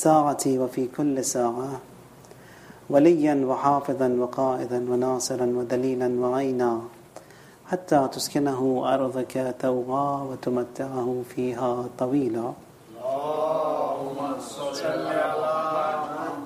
الساعة وفي كل ساعة وليا وحافظا وقائدا وناصرا ودليلا وعينا حتى تسكنه أرضك توعا وتمتعه فيها طويلا. اللهم صل على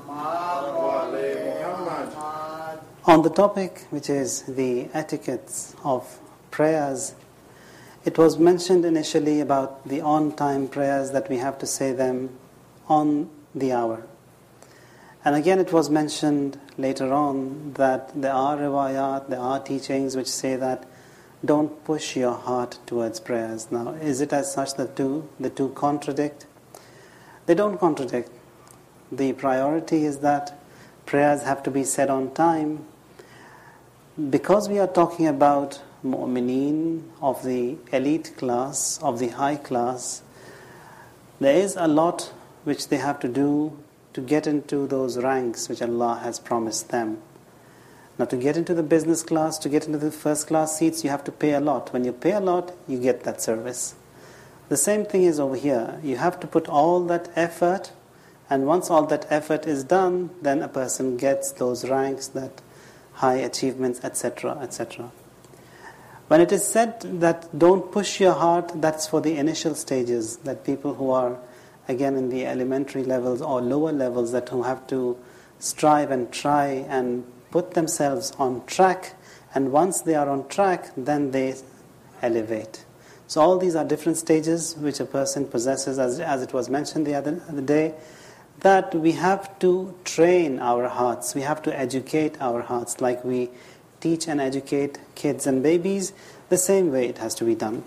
محمد. On the topic, which is the etiquettes of prayers, it was mentioned initially about the on-time prayers, that we have to say them on the hour. And again it was mentioned later on that there are riwayat, there are teachings which say that don't push your heart towards prayers. Now, is it as such that the two contradict? They don't contradict. The priority is that prayers have to be said on time. Because we are talking about mu'mineen of the elite class, of the high class, there is a lot which they have to do to get into those ranks which Allah has promised them. Now, to get into the business class, to get into the first class seats, you have to pay a lot. When you pay a lot, you get that service. The same thing is over here. You have to put all that effort, and once all that effort is done, then a person gets those ranks, that high achievements, etc., etc. When it is said that don't push your heart, that's for the initial stages, that people who are again in the elementary levels or lower levels, that who have to strive and try and put themselves on track, and once they are on track, then they elevate. So all these are different stages which a person possesses, as it was mentioned the other day, that we have to train our hearts, we have to educate our hearts, like we teach and educate kids and babies, the same way it has to be done.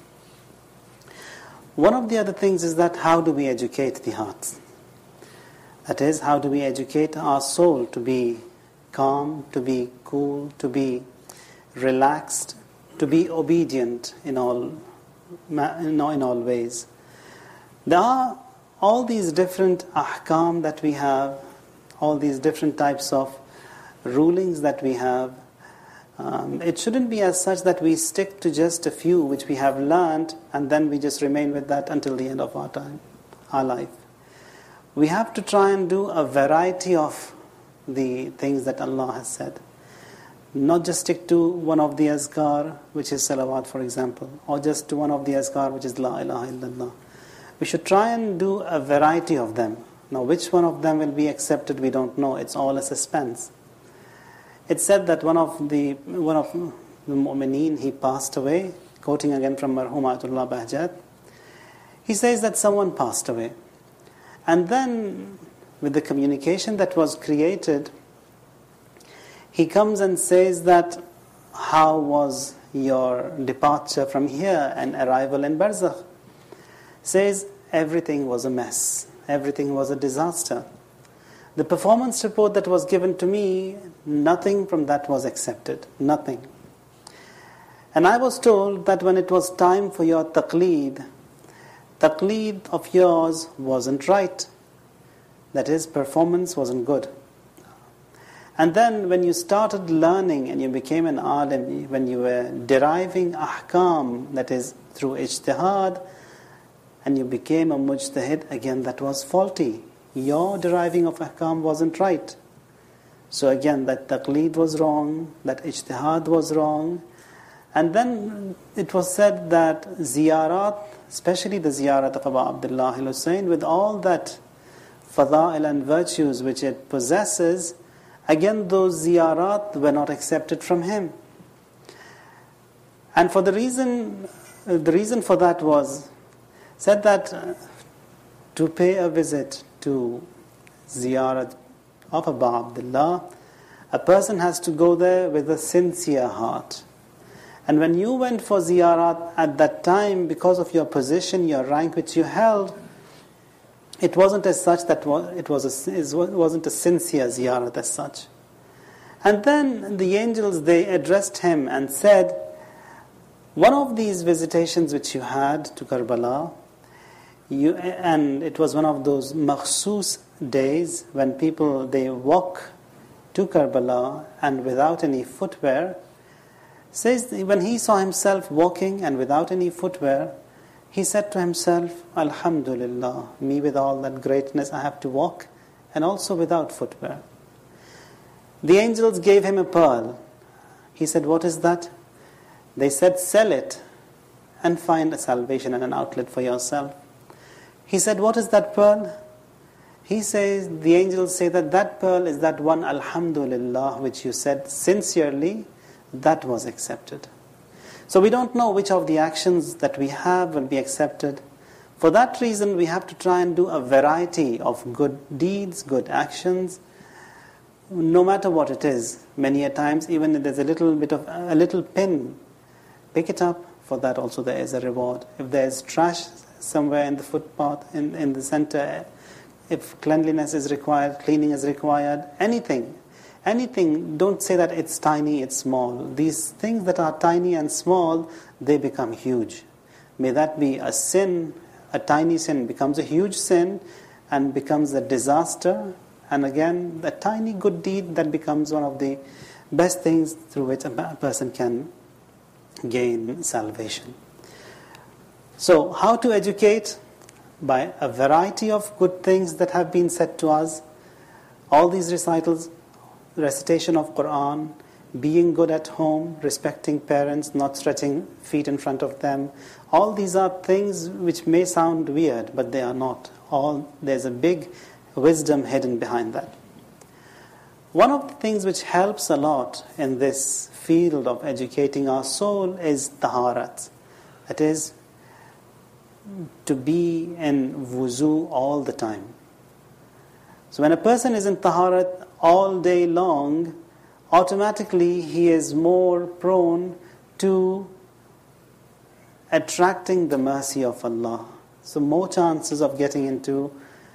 One of the other things is that how do we educate the hearts? That is, how do we educate our soul to be calm, to be cool, to be relaxed, to be obedient in all ways. There are all these different ahkam that we have, all these different types of rulings that we have. It shouldn't be as such that we stick to just a few which we have learned and then we just remain with that until the end of our life. We have to try and do a variety of the things that Allah has said. Not just stick to one of the azkar, which is salawat, for example, or just to one of the azkar, which is la ilaha illallah. We should try and do a variety of them. Now, which one of them will be accepted, we don't know. It's all a suspense. It's said that one of the mu'mineen, he passed away, quoting again from Marhum Ayatullah Bahjat. He says that someone passed away. And then, with the communication that was created, he comes and says that, how was your departure from here and arrival in Barzakh? Says, everything was a mess. Everything was a disaster. The performance report that was given to me, nothing from that was accepted. Nothing. And I was told that when it was time for your taqleed of yours wasn't right. That is, performance wasn't good. And then when you started learning and you became an alim, when you were deriving ahkam, that is through ijtihad, and you became a mujtahid, again that was faulty. Your deriving of ahkam wasn't right. So again, that taqleed was wrong, that ijtihad was wrong. And then it was said that ziyarat, especially the ziyarat of Abu Abdullah al-Hussein, with all that fada'il and virtues which it possesses, again those ziyarat were not accepted from him. And for the reason for that was, said that to pay a visit to ziyarat of Abu Abdullah, a person has to go there with a sincere heart. And when you went for ziyarat at that time, because of your position, your rank which you held, it wasn't as such that it wasn't a sincere ziyarat as such. And then the angels, they addressed him and said, one of these visitations which you had to Karbala, and it was one of those makhsus days when people, they walk to Karbala and without any footwear, says when he saw himself walking and without any footwear, he said to himself, Alhamdulillah, me with all that greatness I have to walk, and also without footwear. The angels gave him a pearl. He said, what is that? They said, sell it and find a salvation and an outlet for yourself. He said, what is that pearl? He says, the angels say that pearl is that one Alhamdulillah which you said sincerely, that was accepted. So we don't know which of the actions that we have will be accepted. For that reason, we have to try and do a variety of good deeds, good actions, no matter what it is. Many a times, even if there's a little pin, pick it up. For that also there is a reward. If there is trash somewhere in the footpath, in the center, if cleanliness is required, cleaning is required, anything, don't say that it's tiny, it's small. These things that are tiny and small, they become huge. May that be a sin, a tiny sin becomes a huge sin and becomes a disaster. And again, the tiny good deed that becomes one of the best things through which a person can gain salvation. So, how to educate? By a variety of good things that have been said to us. All these recitals, recitation of Quran, being good at home, respecting parents, not stretching feet in front of them. All these are things which may sound weird, but they are not. There's a big wisdom hidden behind that. One of the things which helps a lot in this field of educating our soul is taharat. That is, to be in wuzu all the time. So when a person is in taharat all day long, automatically he is more prone to attracting the mercy of Allah. So more chances of getting into,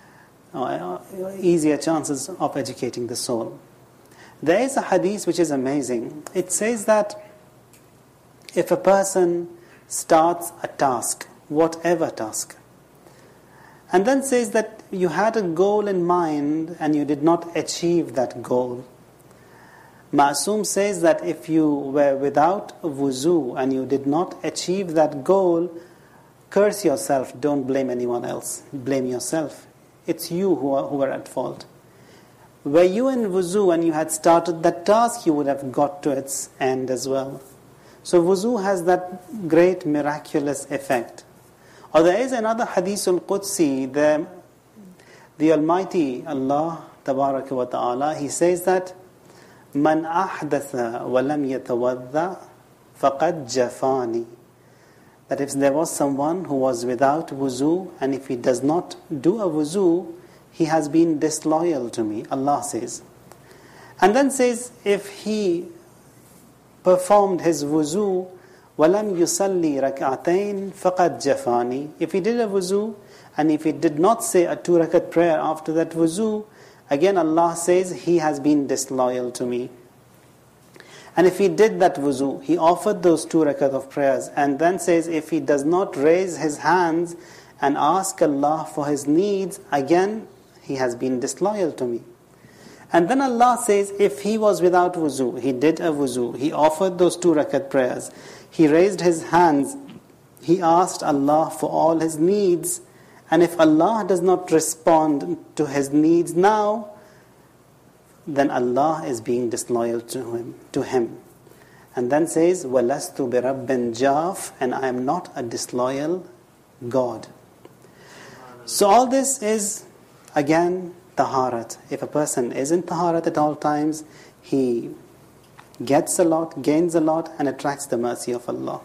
easier chances of educating the soul. There is a hadith which is amazing. It says that if a person starts a task, whatever task, and then says that you had a goal in mind and you did not achieve that goal, Ma'soom says that if you were without wuzu and you did not achieve that goal, curse yourself, don't blame anyone else, blame yourself. It's you who are at fault. Were you in wuzu and you had started that task, you would have got to its end as well. So wuzu has that great miraculous effect. Or there is another hadithul Qudsi, the Almighty Allah Tabaraka wa Ta'ala, He says that Man ahdatha wa lam yatawadda faqad jafani. That if there was someone who was without wuzu, and if he does not do a wuzu, he has been disloyal to me, Allah says. And then says, if he performed his wuzu, وَلَمْ يُصَلِّي رَكْعَتَيْن فَقَدْ جَفَانِي. If he did a wuzu, and if he did not say a 2-rakat prayer after that wuzu, again Allah says, he has been disloyal to me. And if he did that wuzu, he offered those 2 rakat of prayers, and then says, if he does not raise his hands and ask Allah for his needs, again, he has been disloyal to me. And then Allah says, if he was without wuzu, he did a wuzu, he offered those 2 rakat prayers, he raised his hands, he asked Allah for all his needs, and if Allah does not respond to his needs now, then Allah is being disloyal to him. And then says, وَلَسْتُ بِرَبٍّ جَافٍ, and I am not a disloyal God. So all this is, again, taharat. If a person is in taharat at all times, he gets a lot, gains a lot, and attracts the mercy of Allah.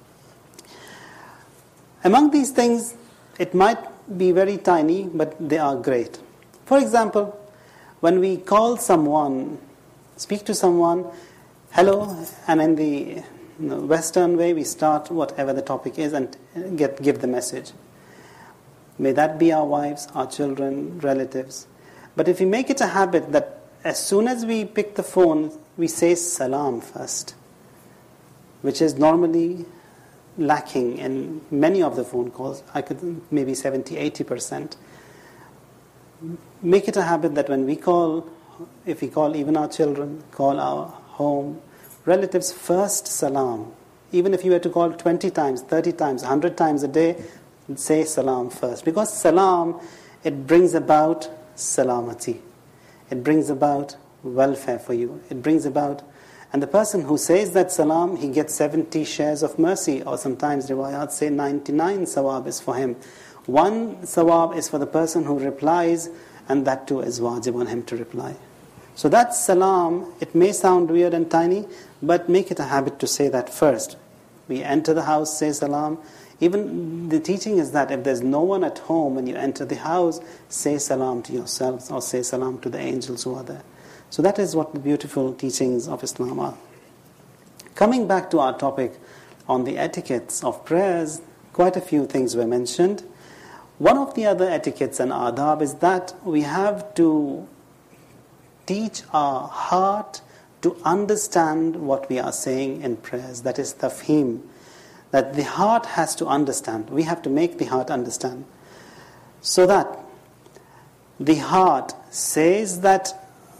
Among these things, it might be very tiny, but they are great. For example, when we call someone, speak to someone, hello, and in the Western way, we start whatever the topic is and give the message. May that be our wives, our children, relatives. But if we make it a habit that as soon as we pick the phone, we say salam first, which is normally lacking in many of the phone calls, I could maybe 70-80%. Make it a habit that when we call, if we call even our children, call our home relatives, first salam. Even if you were to call 20 times, 30 times, 100 times a day, say salam first. Because salam, it brings about salamati. It brings about welfare for you. It brings about... And the person who says that salam, he gets 70 shares of mercy, or sometimes riwayat say 99 sawab is for him. 1 sawab is for the person who replies, and that too is wajib on him to reply. So that salam, it may sound weird and tiny, but make it a habit to say that first. We enter the house, say salam. Even the teaching is that if there's no one at home when you enter the house, say salam to yourselves or say salam to the angels who are there. So that is what the beautiful teachings of Islam are. Coming back to our topic on the etiquettes of prayers, quite a few things were mentioned. One of the other etiquettes and adab is that we have to teach our heart to understand what we are saying in prayers. That is tafheem. That the heart has to understand. We have to make the heart understand. So that the heart says that,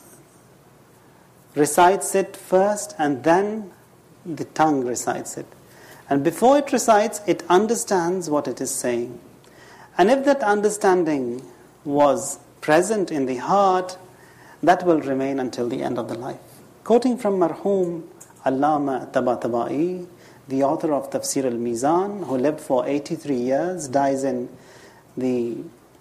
recites it first, and then the tongue recites it. And before it recites, it understands what it is saying. And if that understanding was present in the heart, that will remain until the end of the life. Quoting from Marhum Allama Tabatabai, the author of Tafsir al-Mizan, who lived for 83 years, dies in the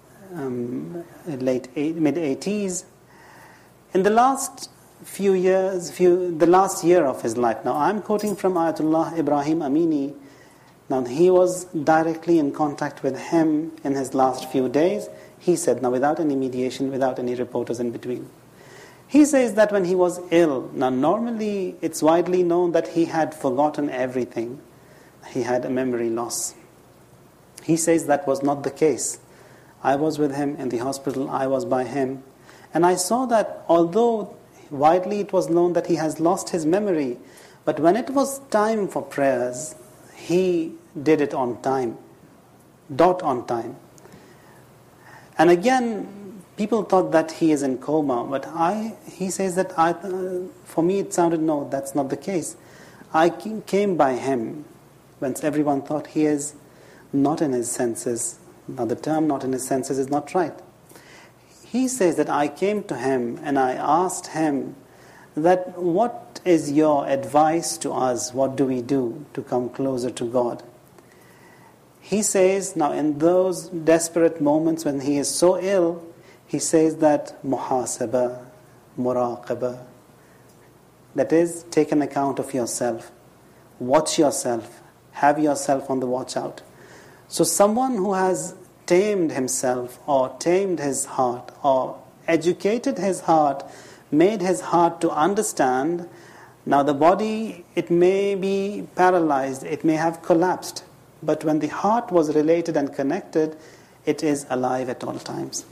mid-80s. In the last few years, the last year of his life. Now I'm quoting from Ayatollah Ibrahim Amini. Now he was directly in contact with him in his last few days. He said, now without any mediation, without any reporters in between. He says that when he was ill, now normally it's widely known that he had forgotten everything. He had a memory loss. He says that was not the case. I was with him in the hospital, I was by him. And I saw that although widely it was known that he has lost his memory, but when it was time for prayers, he did it on time, dot on time. And again, people thought that he is in coma, but he says that for me it sounded, no, that's not the case. I came by him when everyone thought he is not in his senses. Now the term not in his senses is not right. He says that I came to him and I asked him that what is your advice to us? What do we do to come closer to God? He says, now in those desperate moments when he is so ill, he says that muhasaba, muraqaba. That is, take an account of yourself. Watch yourself. Have yourself on the watch out. So someone who has tamed himself or tamed his heart or educated his heart, made his heart to understand, now the body, it may be paralyzed, it may have collapsed, but when the heart was related and connected, it is alive at all times.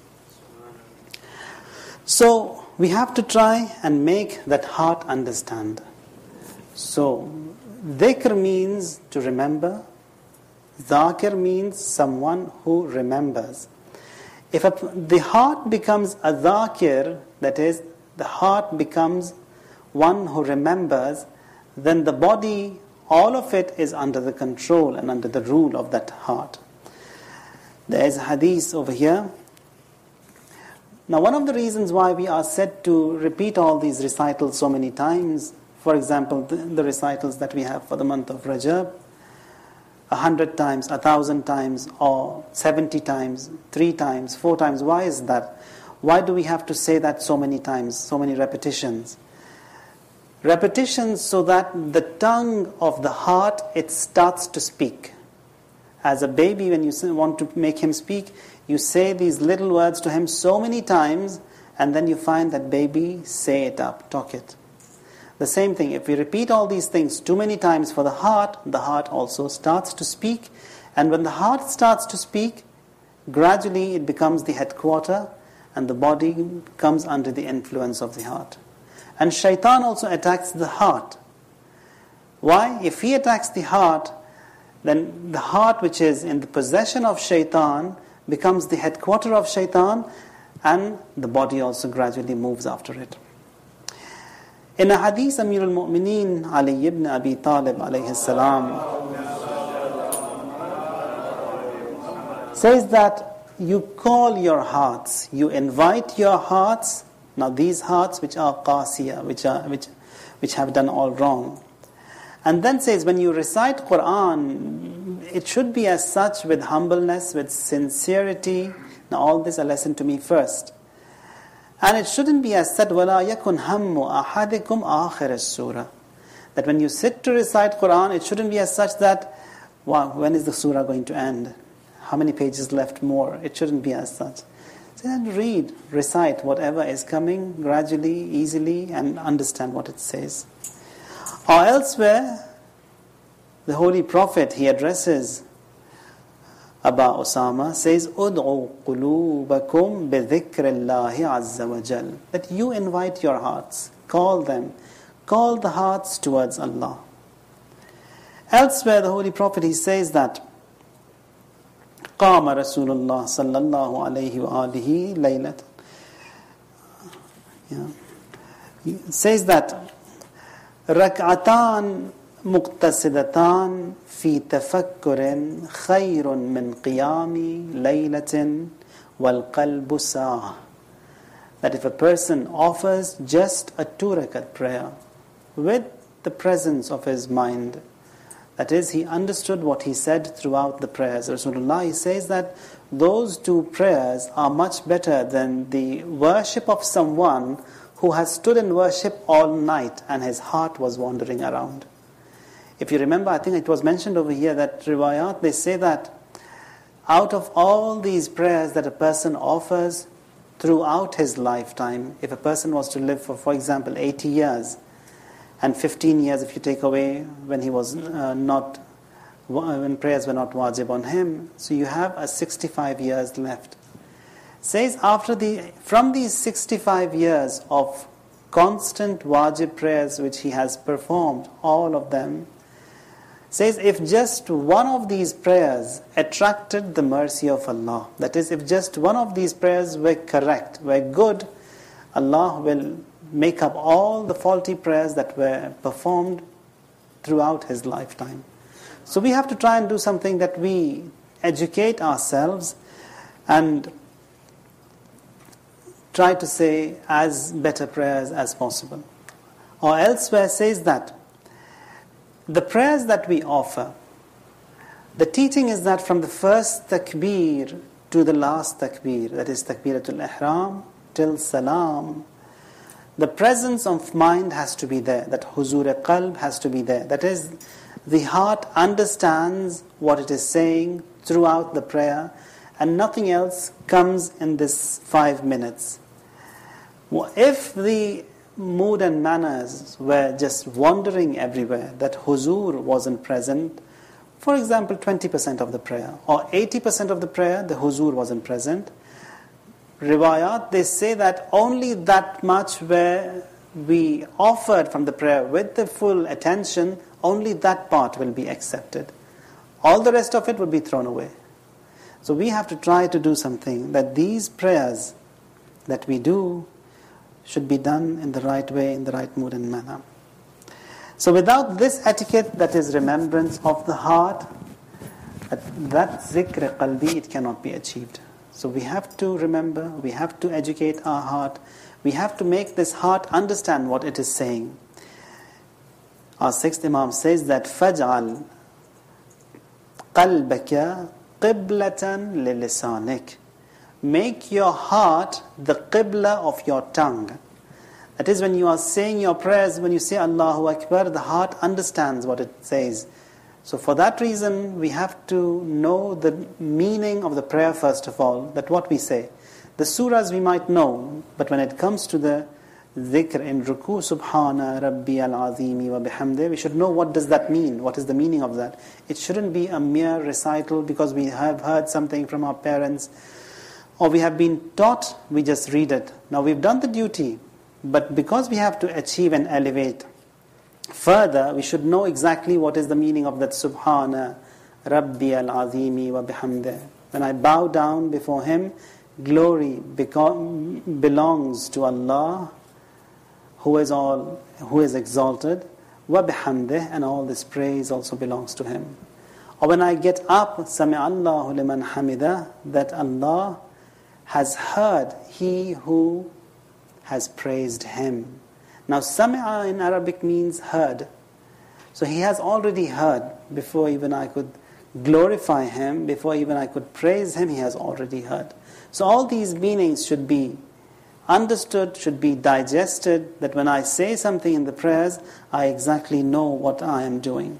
So we have to try and make that heart understand. So dhikr means to remember. Dhakir means someone who remembers. If the heart becomes a dhakir, that is, the heart becomes one who remembers, then the body, all of it is under the control and under the rule of that heart. There is a hadith over here. Now one of the reasons why we are said to repeat all these recitals so many times, for example, the recitals that we have for the month of Rajab, 100 times, 1,000 times, or 70 times, 3 times, 4 times. Why is that? Why do we have to say that so many times, so many repetitions? Repetitions so that the tongue of the heart, it starts to speak. As a baby, when you want to make him speak, you say these little words to him so many times, and then you find that baby, say it up, talk it. The same thing, if we repeat all these things too many times for the heart also starts to speak. And when the heart starts to speak, gradually it becomes the headquarter and the body comes under the influence of the heart. And shaitan also attacks the heart. Why? If he attacks the heart, then the heart which is in the possession of shaitan becomes the headquarter of shaitan, and the body also gradually moves after it. In a hadith, Amir al-Mu'mineen Ali ibn Abi Talib alayhi salam says that you call your hearts, you invite your hearts. Now these hearts which are qasiya, which have done all wrong. And then says, when you recite Quran, it should be as such, with humbleness, with sincerity. Now all this a lesson to me first. And it shouldn't be as said, وَلَا يَكُنْ هَمُّ أَحَدِكُمْ آخِرَ السُّورَةِ. That when you sit to recite Quran, it shouldn't be as such that, wow, when is the surah going to end? How many pages left more? It shouldn't be as such. So then read, recite whatever is coming gradually, easily, and understand what it says. Or elsewhere, the Holy Prophet, he addresses Aba Osama, says, "Ud'u qulubakum bi dhikrillahi azza wa jal." That you invite your hearts, call them, call the hearts towards Allah. Elsewhere, the Holy Prophet, he says that, قام رسول الله صلى الله عليه وآله ليلة. He says that ركعتان مقتصدتان في تفكر خير من قيام ليلة والقلب ساعة. That if a person offers just a 2-rakat prayer with the presence of his mind, that is, he understood what he said throughout the prayers. Rasulullah, he says that those 2 prayers are much better than the worship of someone who has stood in worship all night and his heart was wandering around. If you remember, I think it was mentioned over here that riwayat, they say that out of all these prayers that a person offers throughout his lifetime, if a person was to live for example, 80 years, and 15 years if you take away when he was when prayers were not wajib on him, so you have a 65 years left. Says from these 65 years of constant wajib prayers which he has performed, all of them, says if just one of these prayers attracted the mercy of Allah, that is, if just one of these prayers were correct, were good, Allah will make up all the faulty prayers that were performed throughout his lifetime. So we have to try and do something that we educate ourselves and try to say as better prayers as possible. Or elsewhere says that the prayers that we offer, the teaching is that from the first takbir to the last takbir, that is takbiratul ihram till salam, the presence of mind has to be there, that huzur-e-qalb has to be there. That is, the heart understands what it is saying throughout the prayer, and nothing else comes in this 5 minutes. If the mood and manners were just wandering everywhere, that huzur wasn't present, for example, 20% of the prayer, or 80% of the prayer, the huzur wasn't present, riwayat, they say that only that much where we offered from the prayer with the full attention, only that part will be accepted. All the rest of it would be thrown away. So we have to try to do something that these prayers that we do should be done in the right way, in the right mood and manner. So without this etiquette, that is remembrance of the heart, that zikr qalbi, it cannot be achieved. So we have to remember, we have to educate our heart, we have to make this heart understand what it is saying. Our 6th Imam says that فَجْعَلْ قَلْبَكَ قِبْلَةً لِلِسَانِكَ. Make your heart the qibla of your tongue. That is, when you are saying your prayers, when you say Allahu Akbar, the heart understands what it says. So for that reason, we have to know the meaning of the prayer first of all, that what we say. The surahs we might know, but when it comes to the dhikr in ruku, Subhana Rabbi al-Azimi wa bihamdih, we should know what does that mean, what is the meaning of that. It shouldn't be a mere recital because we have heard something from our parents, or we have been taught, we just read it. Now we've done the duty, but because we have to achieve and elevate further, we should know exactly what is the meaning of that Subhana Rabbi al-Azimi wa bihamdih. When I bow down before Him, glory belongs to Allah who is exalted, وَبِحَمْدِهِ, and all this praise also belongs to Him. Or when I get up, سَمِعَ اللَّهُ لِمَنْ حَمِدَهُ, that Allah has heard he who has praised Him. Now, sami'a in Arabic means heard. So He has already heard. Before even I could glorify Him, before even I could praise Him, He has already heard. So all these meanings should be understood, should be digested, that when I say something in the prayers, I exactly know what I am doing.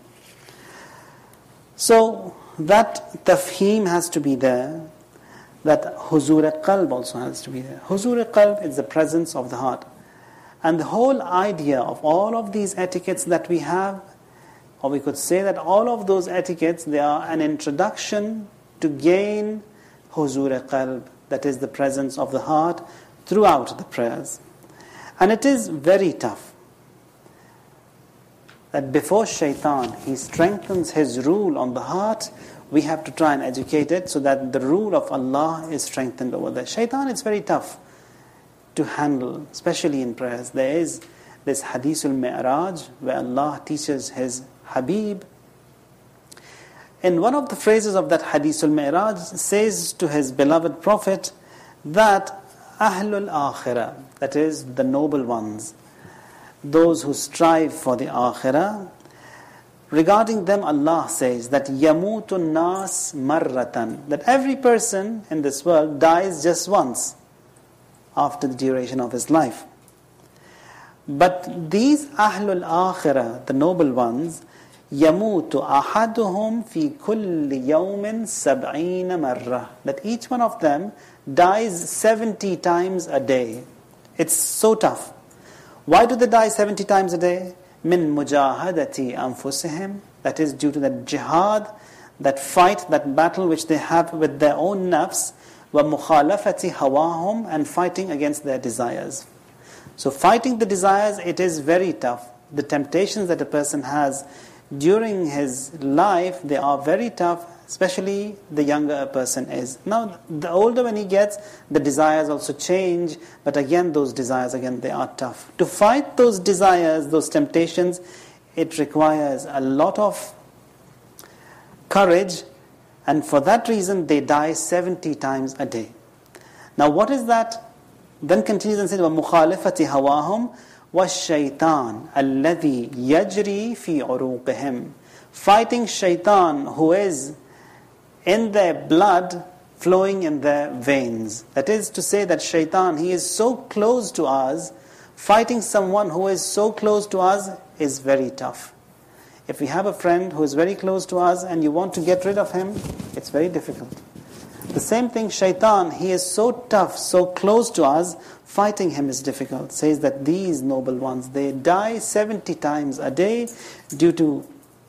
So that tafheem has to be there. That huzur-e-qalb also has to be there. Huzur-e-qalb is the presence of the heart. And the whole idea of all of these etiquettes that we have, or we could say that all of those etiquettes, they are an introduction to gain huzur-e-qalb, that is the presence of the heart throughout the prayers. And it is very tough that before shaitan, he strengthens his rule on the heart, we have to try and educate it so that the rule of Allah is strengthened over there. Shaitan, it's very tough to handle, especially in prayers. There is this Hadithul Mi'raj where Allah teaches His Habib. In one of the phrases of that Hadithul Mi'raj says to His beloved Prophet that Ahlul Akhirah, that is the noble ones, those who strive for the Akhirah, regarding them Allah says that Yamutun Nas Marratan, that every person in this world dies just once after the duration of his life. But these Ahlul Akhirah, the noble ones, Yamutu ahaduhum fi kulli yawmin sab'ina marra, that each one of them dies 70 times a day. It's so tough. Why do they die 70 times a day? Min mujahadati anfusihim, that is due to that jihad, that fight, that battle which they have with their own nafs, wa mukhalafati hawahum, and fighting against their desires. So fighting the desires, it is very tough. The temptations that a person has during his life, they are very tough, especially the younger a person is. Now, the older when he gets, the desires also change, but again, those desires, again, they are tough. To fight those desires, those temptations, it requires a lot of courage, and for that reason, they die 70 times a day. Now, what is that? Then continues and says, وَمُخَالِفَةِ هَوَاهُمْ وَالشَّيْطَانِ الَّذِي يَجْرِي فِي عُرُوقِهِمْ, fighting shaitan, who is in their blood, flowing in their veins. That is to say that shaitan, he is so close to us, fighting someone who is so close to us is very tough. If we have a friend who is very close to us and you want to get rid of him, it's very difficult. The same thing, shaitan, he is so tough, so close to us, fighting him is difficult. It says that these noble ones, they die 70 times a day due to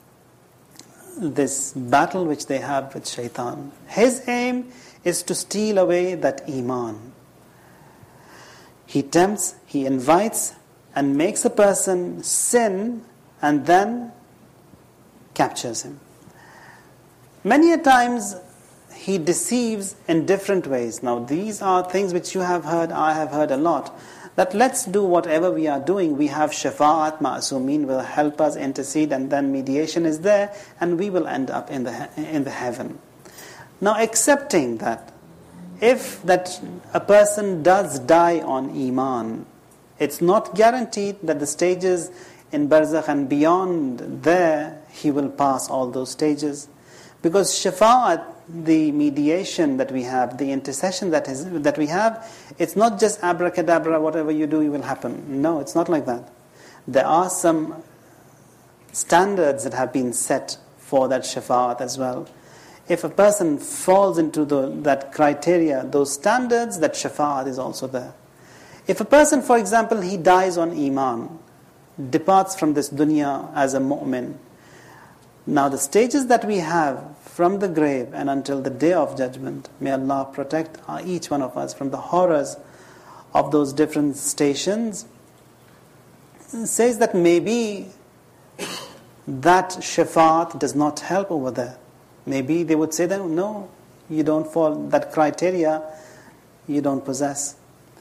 this battle which they have with shaitan. His aim is to steal away that iman. He tempts, he invites, and makes a person sin, and then captures him. Many a times he deceives in different ways. Now these are things which you have heard, I have heard a lot. That let's do whatever we are doing. We have shafa'at, ma'asumin will help us intercede, and then mediation is there, and we will end up in the heaven. Now accepting that, if that a person does die on iman, it's not guaranteed that the stages in barzakh and beyond there, he will pass all those stages. Because shafa'at, the mediation that we have, the intercession that we have, it's not just abracadabra, whatever you do, it will happen. No, it's not like that. There are some standards that have been set for that shafa'at as well. If a person falls into that criteria, those standards, that shafa'at is also there. If a person, for example, he dies on iman, departs from this dunya as a mu'min, now the stages that we have from the grave and until the day of judgment, may Allah protect each one of us from the horrors of those different stations, says that maybe that shafa'at does not help over there. Maybe they would say that, no, you don't fall, that criteria you don't possess.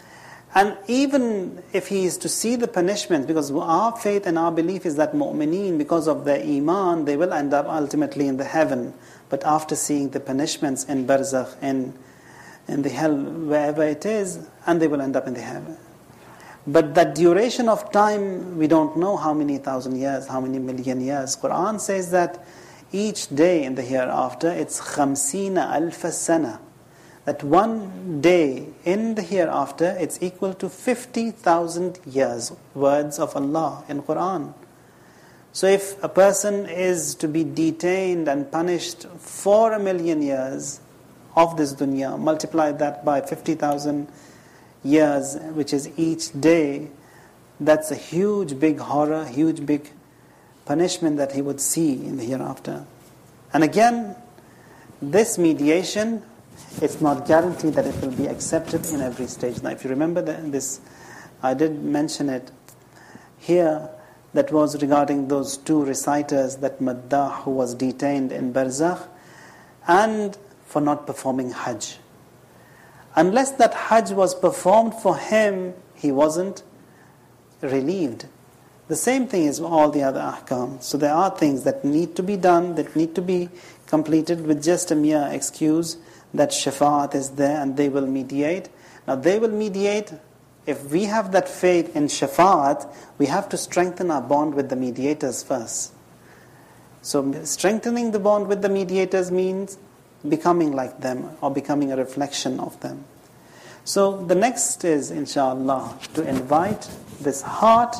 And even if he is to see the punishment, because our faith and our belief is that mu'mineen, because of their iman, they will end up ultimately in the heaven. But after seeing the punishments in barzakh, in the hell, wherever it is, and they will end up in the heaven. But that duration of time, we don't know how many thousand years, how many million years. Quran says that each day in the hereafter, it's 50,000 sana. That one day in the hereafter, it's equal to 50,000 years, words of Allah in Quran. So if a person is to be detained and punished for 1,000,000 years of this dunya, multiply that by 50,000 years, which is each day, that's a huge big horror, huge big punishment that he would see in the hereafter. And again, this mediation, it's not guaranteed that it will be accepted in every stage. Now if you remember this, I did mention it here, that was regarding those two reciters, that Maddah who was detained in Barzakh, and for not performing Hajj. Unless that Hajj was performed for him, he wasn't relieved. The same thing is all the other ahkam. So there are things that need to be done, that need to be completed with just a mere excuse that shafa'at is there and they will mediate. Now they will mediate. If we have that faith in shafa'at, we have to strengthen our bond with the mediators first. So strengthening the bond with the mediators means becoming like them or becoming a reflection of them. So the next is, inshallah, to invite this heart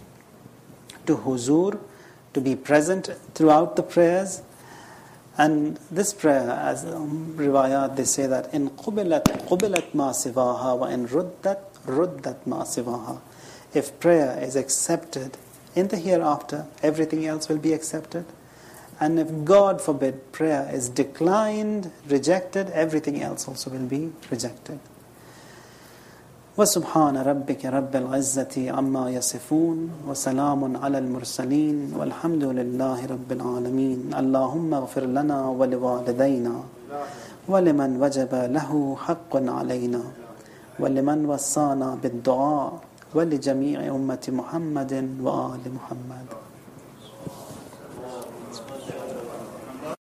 to huzur, to be present throughout the prayers. And this prayer, as riwayat, they say that in qubilat ma sivaha wa in ruddat ma sivaha. If prayer is accepted in the hereafter, everything else will be accepted. And if, God forbid, prayer is declined, rejected, everything else also will be rejected. وسبحان ربك رب العزة عما يصفون وسلام على المرسلين والحمد لله رب العالمين. اللهم اغفر لنا ولوالدينا ولمن وجب له حق علينا ولمن وصانا بالدعاء ولجميع أمة محمد وآل محمد.